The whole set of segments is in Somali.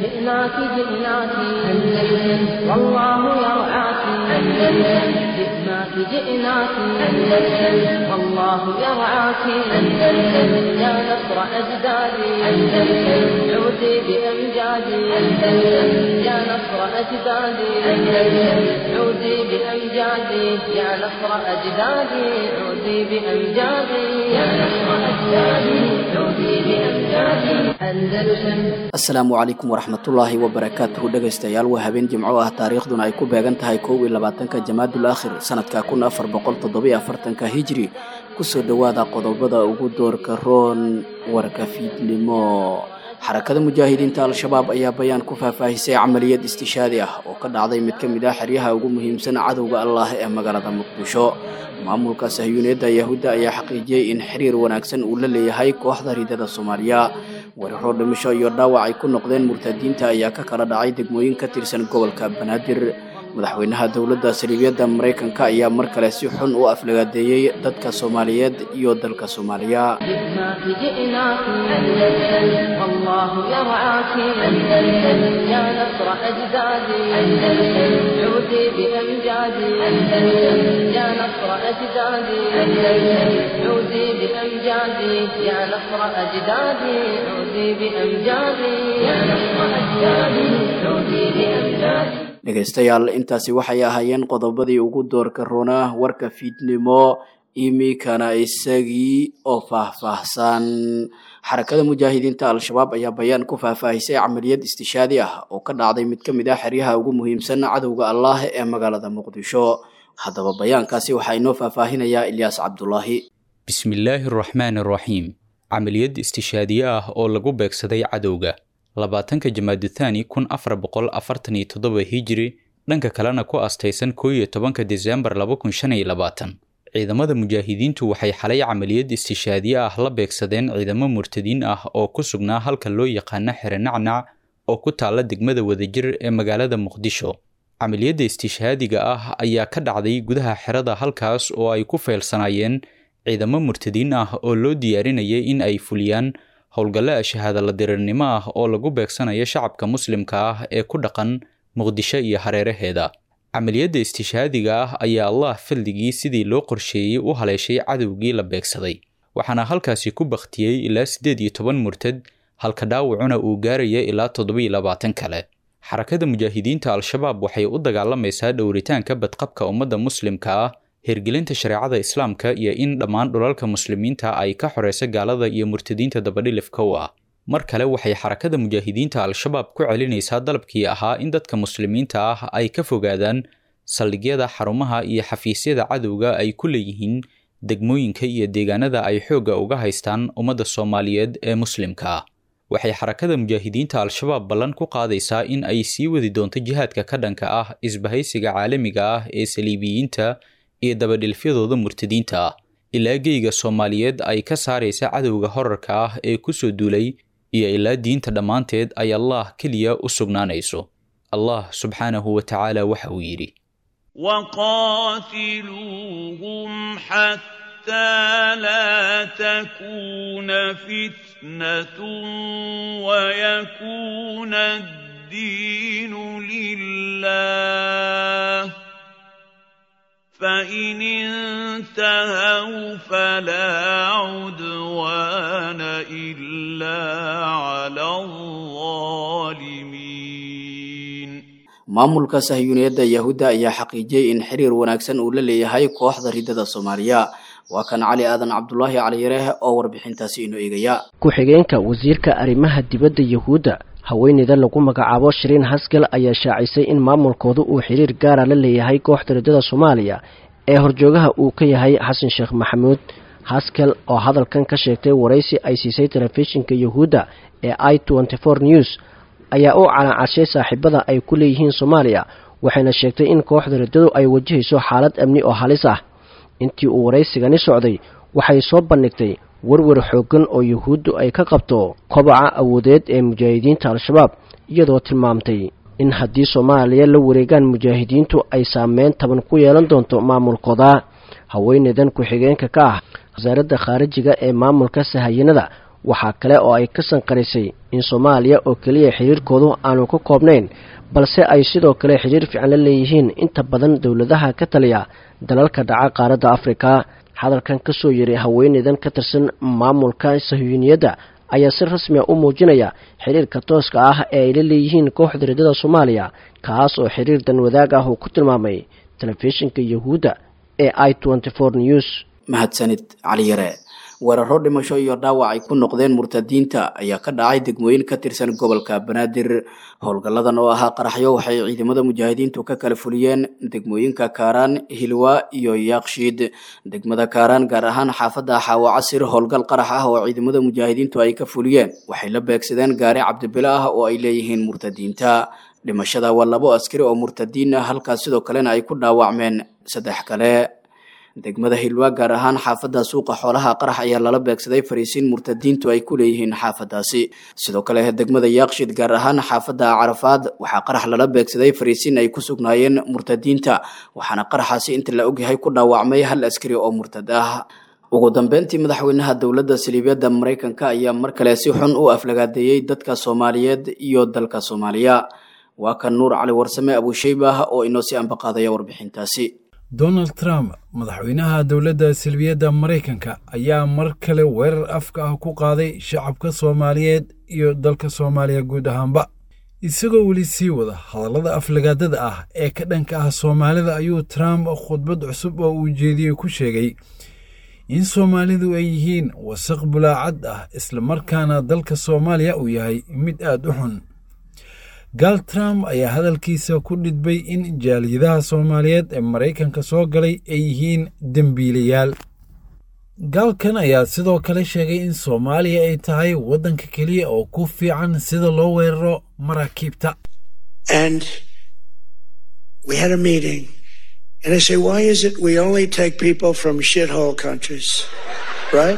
جئناك جئناك أندلس والله يرعاك أندلس جئناك جئناك أندلس والله يرعاك أندلس يا نصر أجدادي أندلس عودي بأمجادي أندلس يا نصر أجدادي أندلس عودي بأمجادي يا نصر أجدادي عودي بأمجادي يا نصر أجدادي عودي بأمجادي أندلس. السلام عليكم ورحمة الله وبركاته. dhageystayaal waa habeen jimco ah taariikhduna ay ku beegan tahay 22 Jamaadul Aakhir sanadka 1447 Hijri. kusoo dhawaada qodobada ugu doorka roon warka fiidnimo. xarakada mujaahidiinta al-shabaab ayaa bayaan ku faahfaahisay amaliyad istishaadi ah oo ka dhacday mid ka mid ah xeryaha ugu muhiimsan cadawga Allah ee magaalada Muqdisho. maamulka Sahyuuniyadda Yahuudda ayaa xaqiijiyay in xiriir wanaagsan uu la leeyahay kooxda ridada Soomaaliya. weeraro dhimasho iyo dhaawac ay ku noqdeen murtadiinta ayaa ka kala dhacay degmooyin ka tirsan gobolka Banaadir. madaxweynaha dawladda Saldhigyada Mareykanka ayaa mar kale si xun u aflagaadeeyay dadka Soomaaliyeed iyo dalka Soomaaliya. dhegeystayaal intaasi waxay ahaayeen qodobadii ugu doorka roona warka fiidnimo. imikana isagii oo faahfaahsan. xarakada mujaahidiinta al-shabaab ayaa bayaan ku faahfaahisay amaliyad istishaadi ah oo ka dhacday mid ka mid ah xeryaha ugu muhiimsan cadawga Allah ee magaalada Muqdisho. haddaba bayaankaasi waxaa inoo faahfaahinayaa Ilyas Cabdullaahi. bismillaahir rahmaanir rahiim. amaliyad istishaadi ah oo lagu beegsaday cadawga 20 Jamaadul Thani 1447 Hijri, dhanka kalena ku astaysan 11 Diseembar 2025. ciidamada mujaahidiintu waxay xalay amaliyad istishaadi ah la beegsadeen ciidamo murtadiin ah oo ku sugnaa halka loo yaqaan Xero Nacnac oo ku taala degmada Wadajir ee magaalada Muqdisho. amaliyada istishaadiga ah ayaa ka dhacday gudaha xerada halkaas oo ay ku feelsanayeen ciidamo murtadiin ah oo loo diyaarinayay in ay fuliyaan howlgalla shahaada la dirirnimo ah oo lagu beegsanayo shacabka muslimka ah ee ku dhaqan Muqdisho iyo hareeraheeda. amaliyada istishaadiga ah ayaa Allah fadligii sidii loo qorsheeyay u haleeshay cadawgii la beegsaday, waxaana halkaasi ku baqtiyay ilaa 18 murtad, halka dhaawacuna uu gaarayay ilaa 27 kale. xarakada mujaahidiinta al-shabaab waxay u dagaalamaysaa dhowritaanka badqabka ummadda muslimka ah, hirgelinta shariicada islaamka iyo in dhammaan dhulalka muslimiinta ay ka xoreyso gaalada iyo murtadiinta dabadhilifka u ah. mar kale waxay xarakada mujaahidiinta al-shabaab ku celinaysaa dalabkii ahaa in dadka muslimiinta ah ay ka fogaadaan saldhigyada, xarumaha iyo xafiisyada cadowga ay ku leeyihiin degmooyinka iyo deegaanada ay xoogga uga haystaan ummadda Soomaaliyeed ee muslimka ah. waxay xarakada mujaahidiinta al-shabaab ballan ku qaadaysaa in ay sii wadi doonto jihaadka ka dhanka ah isbahaysiga caalamiga ah ee saliibiyiinta iyo dabadhilfyadooda murtadiinta ah, ilaa geyga Soomaaliyeed ay ka saaraysa cadowga horarka ah ee ku soo duulay iyo ilaa diinta dhammaanteed ay Allah kaliya u sugnaanayso. Allah subxaanahu wa ta'ala waxa uu yidhi: وقاتلوهم حتى لا تكون فتنة ويكون الدين لله فإن انتهوا فلا عدوان إلا على الظالمين. maamulka Sahyuuniyadda Yahuudda ayaa xaqiijiyay in xiriir wanaagsan uu la leeyahay kooxda ridada Soomaaliya. waa kan Cali Aadan Cabdullaahi Cali Yareeh oo warbixintaasi inoo eegaya. ku-xigeenka wasiirka arrimaha dibadda Yahuudda haweeneyda lagu magacaabo Shireen Haskell ayaa shaacisay in maamulkoodu uu xiriir gaar ah la leeyahay kooxda ridada Soomaaliya ee horjoogaha uu ka yahay Xasan Sheekh Maxamuud. Haskell oo hadalkan ka sheegtay waraysi ay siisay telefishinka Yahuudda ee I24 News ayaa u calaacashay saaxiibada ay ku leeyihiin Soomaaliya, waxayna sheegtay in kooxda ridadu ay wajahayso xaalad amni oo halis ah. intii uu waraysigani socday waxay soo bandhigtay warwar xooggan oo Yahuuddu ay ka qabto kobaca awoodeed ee mujaahidiinta al-shabaab, iyadoo tilmaamtay in haddii Soomaaliya la wareegaan mujaahidiintu ay saameyn taban ku yeelan doonto maamulkooda. haweeneydan ku-xigeenka ka ah wasaaradda khaarijiga ee maamulka Sahayanada waxaa kale oo ay ka sanqarisay in Soomaaliya oo kaliya xiriirkoodu aanu ku koobnayn balse ay sidoo kale xiriir fiican la leeyihiin inta badan dawladaha ka taliya dalalka dhaca qaaradda Afrika. hadalkan ka soo yiri haweeneydan ka tirsan maamulka Sahyuuniyadda ayaa si rasmi ah u muujinaya xiriirka tooska ah ee ay la leeyihiin kooxda ridada Soomaaliya kaas oo xiriir dan wadaag ah uu ku tilmaamay telefishinka Yahuuda ee I24 News. mahadsanid cali yare. weeraro dhimasho iyo dhaawac ay ku noqdeen murtadiinta ayaa ka dhacay degmooyin ka tirsan gobolka Banaadir. howlgalladan oo ahaa qaraxyo waxay ciidamada mujaahidiintu ka kala fuliyeen degmooyinka Kaaraan, Hilwa iyo Yaaqshiid. degmada Kaaraan gaar ahaan xaafadda Xaawo Casir howlgal qarax ah oo ciidamada mujaahidiintu ay ka fuliyeen waxay la beegsadeen gaari cabdibila ah oo ay leeyihiin murtadiinta. dhimashada waa 2 askari oo murtadiin ah halka sidoo kalena ay ku dhaawacmeen 3 kale. degmada Hilwa gaar ahaan xaafadda suuqa xoolaha qarax ayaa lala beegsaday fariisiin murtadiintu ay ku leeyihiin xaafadaasi. sidoo kale degmada Yaaqshiid gaar ahaan xaafadda Carafaad waxaa qarax lala beegsaday fariisiin ay ku sugnaayeen murtadiinta waxaana qaraxaasi inta la ogyahay ku dhaawacmay 1 askari oo murtad ah. ugu dambeyntii madaxweynaha dowladda Siliibiyadda Mareykanka ayaa mar kale si xun u aflagaadeeyay dadka Soomaaliyeed iyo dalka Soomaaliya. waa kan Nuur Cali Warsame Abu Shaybah oo inoo si anbaqaadaya warbixintaasi. Donald Trump madaxweynaha dowladda Siliibiyadda Mareykanka ayaa mar kale weerar afka ah ku qaaday shacabka Soomaaliyeed iyo dalka Soomaaliya guud ahaanba. isagoo weli sii wada hadallada aflagaadada ah ee ka dhanka ah Soomaalida ayuu Trump khudbad cusub oo uu jeediyay ku sheegay in Soomaalidu ay yihiin wasaq bulaacad ah isla markaana dalka Soomaaliya uu yahay mid aad u xun. Gal Trump ayaa hadalkiisa ku dhidbay in jaaliyadaha Soomaaliyeed ee Mareykanka soo galay ay yihiin dambiilayaal. Galkan ayaa sidoo kale sheegay in Soomaaliya ay tahay waddanka kaliya oo ku fiican sida loo weeraro maraakiibta. And we had a meeting and I say, why is it we only take people from shithole countries, right?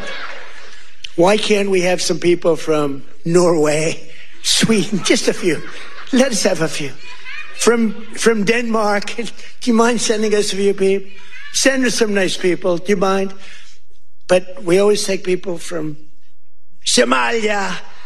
Why can't we have some people from Norway, Sweden, just a few? Let us have a few. From Denmark, do you mind sending us a few people? Send us some nice people, do you mind? But we always take people from Somalia,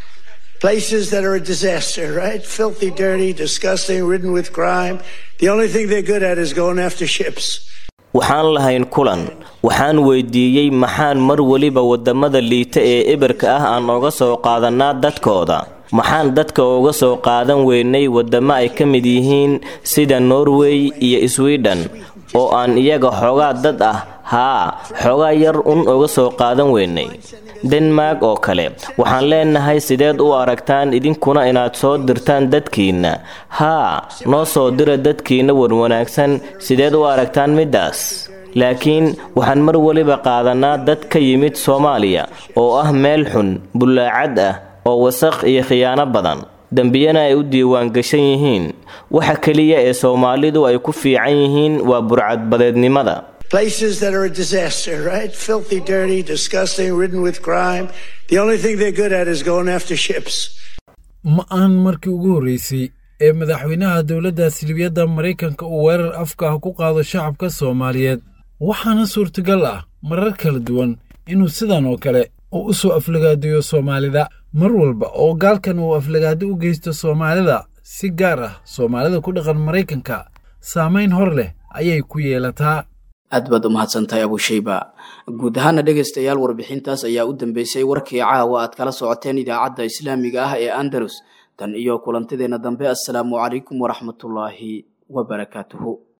places that are a disaster, right? Filthy, dirty, disgusting, ridden with crime. The only thing they're good at is going after ships. waxaan lahayn kulan waxaan weydiiyey maxaan mar waliba wadamada liita ee eberka ah aan uga soo qaadanaa dadkooda. maxaan dadka uga soo qaadan weynay wadamo ay ka mid yihiin sida Norway iyo Sweden oo aan iyaga xogaa dad ah xogaa yar uga soo qaadan weynay. Denmark oo kale waxaan leenahay sideed u aragtaan idinkuna inaad soo dirtaan dadkiina. noo soo dira dadkiina wanaagsan sideed u aragtaan midaas. laakiin waxaan mar waliba qaadanaa dad ka yimid Soomaaliya oo ah meel xun bulaacad ah oo wasaq iyo khiyaano badan dambiyana ay u diiwaan gashan yihiin. waxa kaliya ee Soomaalidu ay ku fiican yihiin waa burcad badeednimada. Places that are a disaster, right? Filthy, dirty, disgusting, ridden with crime. The only thing they're good at is going after ships. ma aan markii ugu horeysay ee madaxweynaha dowladda Siliibiyadda Mareykanka uu weerar afka ah ku qaado shacabka Soomaaliyeed. waxaana suurtagal ah marar kala duwan inuu sidan oo kale u soo aflagaadiyo Soomaalida. mar walba oo gaalkan uu aflagaado u geysto Soomaalida si gaar ah Soomaalida ku dhaqan Mareykanka saameyn hor leh ayay ku yeelataa. aad baad u mahadsantahay Abu Shayba. guud ahaan dhageystayaal warbixintaas ayaa u dambeysay warkii caawa aad kala socoteen idaacadda Islaamiga ah ee Andalus. tan iyo kulantideena dambe. assalaamu calaykum waraxmatullaahi wabarakaatuhu.